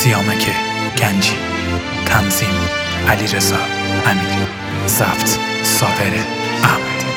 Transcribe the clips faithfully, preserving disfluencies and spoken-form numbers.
سیامک گنجی، تنظیم علیرضا امیری، ضبط صابر احمدی.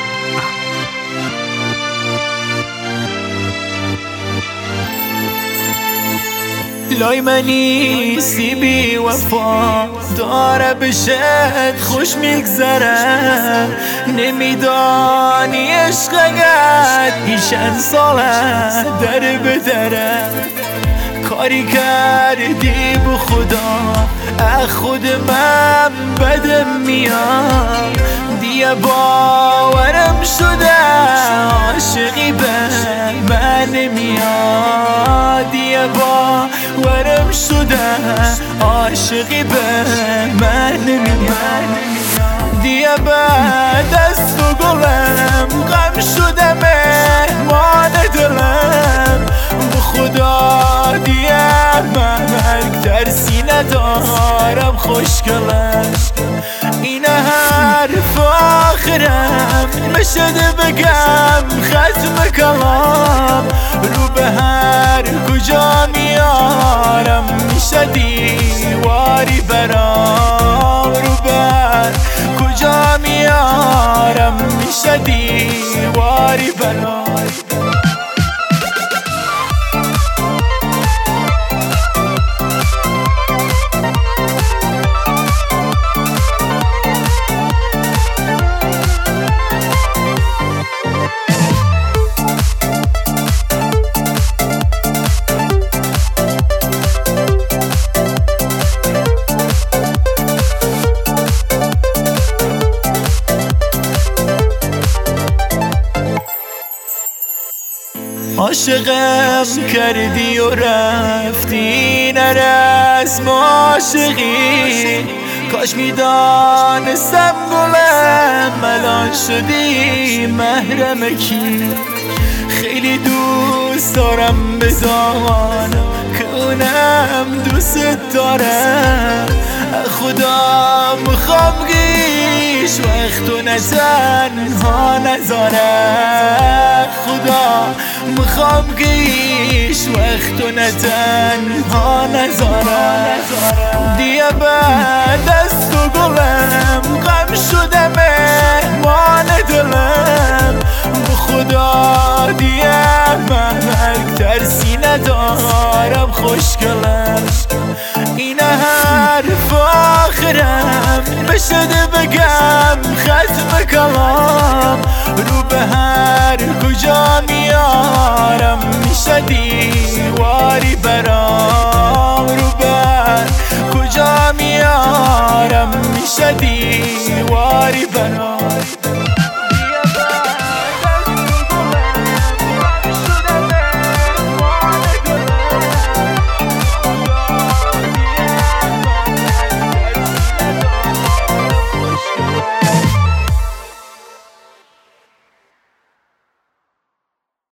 لای منی سی بی وفا داره بشت خوش میگذره، نمیدانی عشق اگر ایشن ساله در بدره. کاری کردی به خدا از خود من بدم میاد، دیگه باورم شده عاشقی به من نمیاد، دیگه باورم شده عاشقی به من نمیاد. دیگه بعد از تو گلم غم شده مهمان دلم، به خدا دیگه من مرگ در سینه دارم خوشگلم. این حرف آخرم بشده بگم ختم کلام، رو به هر کجا میارم میشه دیواری برام، رو به هر کجا میارم میشه دیواری برام. عاشقم کردی و رفتی نرسم عاشقی، کاش میدانستم گلم الان شدی محرم کی. خیلی دوست دارم بزانم که اونم دوست دارم، خدا میخوام گیش وقتو نتنها نذارم، خدا میخوام گیش وقتو نتنها نذارم. دیگه بعد از تو گلم غم شده مهمان دلم، به خدا دیگه من مرگ در سینه دارم خوشگلم. این حرف آخرم بشده بگم ختم کلام، رو به هر کجا میارم میشه دیواری برام، رو به هر کجا میارم میشه دیواری برام.